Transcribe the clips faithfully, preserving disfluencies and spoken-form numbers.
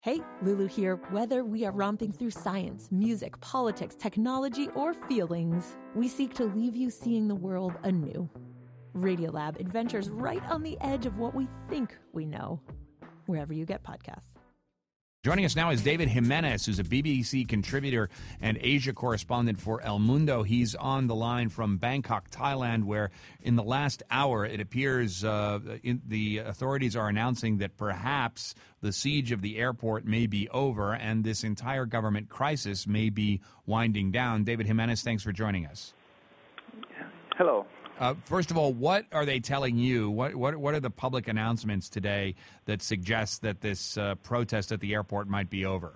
Hey, Lulu here. Whether we are romping through science, music, politics, technology, or feelings, we seek to leave you seeing the world anew. Radiolab adventures right on the edge of what we think we know, wherever you get podcasts. Joining us now is David Jimenez, who's a B B C contributor and Asia correspondent for El Mundo. He's on the line from Bangkok, Thailand, where in the last hour it appears uh, in, the authorities are announcing that perhaps the siege of the airport may be over and this entire government crisis may be winding down. David Jimenez, thanks for joining us. Hello. Uh, first of all, what are they telling you? What what what are the public announcements today that suggest that this uh, protest at the airport might be over?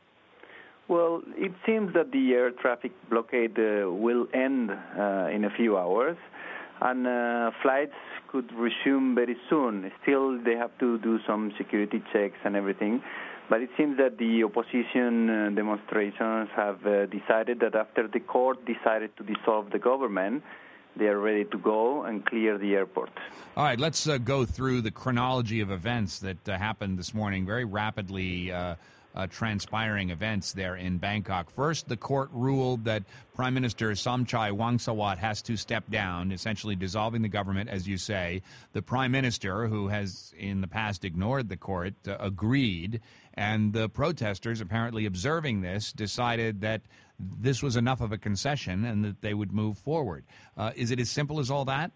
Well, it seems that the air traffic blockade uh, will end uh, in a few hours, and uh, flights could resume very soon. Still, they have to do some security checks and everything. But it seems that the opposition uh, demonstrations have uh, decided that after the court decided to dissolve the government, they are ready to go and clear the airport. All right, let's uh, go through the chronology of events that uh, happened this morning, very rapidly uh, uh, transpiring events there in Bangkok. First, the court ruled that Prime Minister Somchai Wongsawat has to step down, essentially dissolving the government, as you say. The Prime Minister, who has in the past ignored the court, uh, agreed, and the protesters, apparently observing this, decided that this was enough of a concession and that they would move forward. Uh, is it as simple as all that?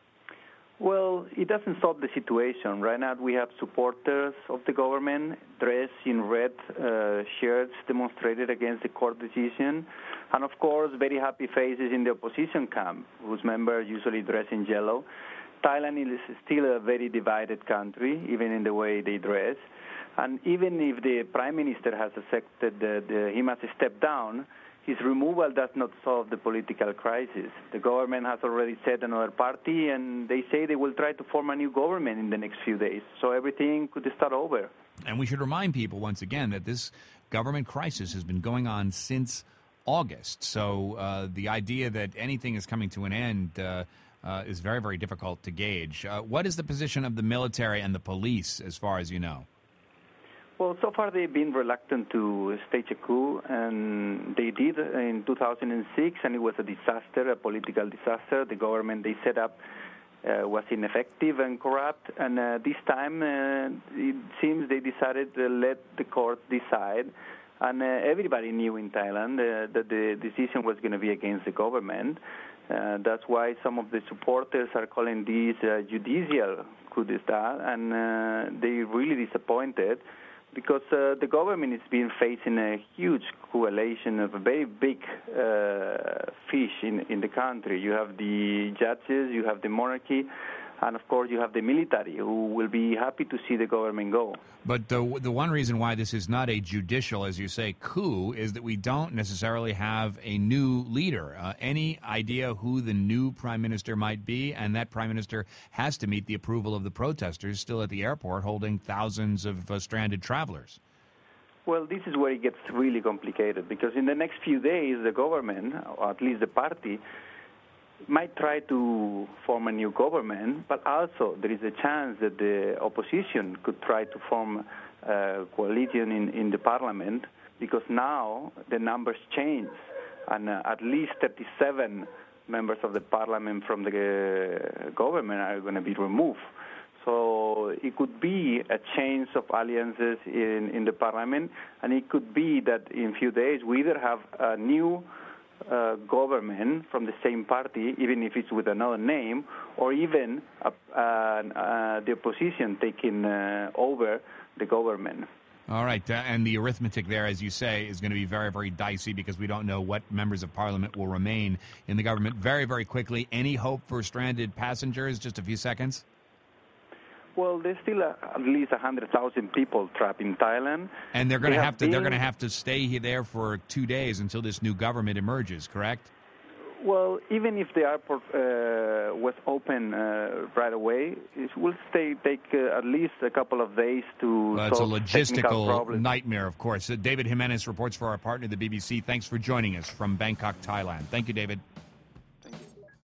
Well, it doesn't solve the situation. Right now we have supporters of the government dressed in red uh, shirts demonstrated against the court decision, and of course very happy faces in the opposition camp, whose members usually dress in yellow. Thailand is still a very divided country, even in the way they dress. And even if the Prime Minister has accepted that uh, he must step down, his removal does not solve the political crisis. The government has already set another party, and they say they will try to form a new government in the next few days. So everything could start over. And we should remind people once again that this government crisis has been going on since August. So uh, the idea that anything is coming to an end uh, uh, is very, very difficult to gauge. Uh, what is the position of the military and the police, as far as you know? Well, so far they've been reluctant to stage a coup, and they did in two thousand six, and it was a disaster, a political disaster. The government they set up uh, was ineffective and corrupt, and uh, this time uh, it seems they decided to let the court decide, and uh, everybody knew in Thailand uh, that the decision was going to be against the government. Uh, that's why some of the supporters are calling this uh, judicial coup d'etat, and uh, they're really disappointed, because uh, the government has been facing a huge coalition of a very big uh, fish in, in the country. You have the judges, you have the monarchy, and of course you have the military, who will be happy to see the government go. But the, the one reason why this is not a judicial, as you say, coup is that we don't necessarily have a new leader. Uh, any idea who the new prime minister might be? And that prime minister has to meet the approval of the protesters still at the airport holding thousands of uh, stranded travelers. Well, this is where it gets really complicated, because in the next few days the government, or at least the party, might try to form a new government, but also there is a chance that the opposition could try to form a coalition in, in the parliament, because now the numbers change, and uh, at least thirty-seven members of the parliament from the uh, government are going to be removed. So it could be a change of alliances in, in the parliament, and it could be that in a few days we either have a new Uh, government from the same party, even if it's with another name, or even uh, uh, the opposition taking uh, over the government. All right, uh, and the arithmetic there, as you say, is going to be very, very dicey, because we don't know what members of parliament will remain in the government. Very, very quickly, any hope for stranded passengers? Just a few seconds. Well, there's still a, at least one hundred thousand people trapped in Thailand. And they're going to they have to been, they're going to have to stay there for two days until this new government emerges, correct? Well, even if the airport uh, was open uh, right away, it will stay take uh, at least a couple of days to well, solve it's a logistical problems. nightmare, of course. Uh, David Jimenez reports for our partner, the B B C. Thanks for joining us from Bangkok, Thailand. Thank you, David.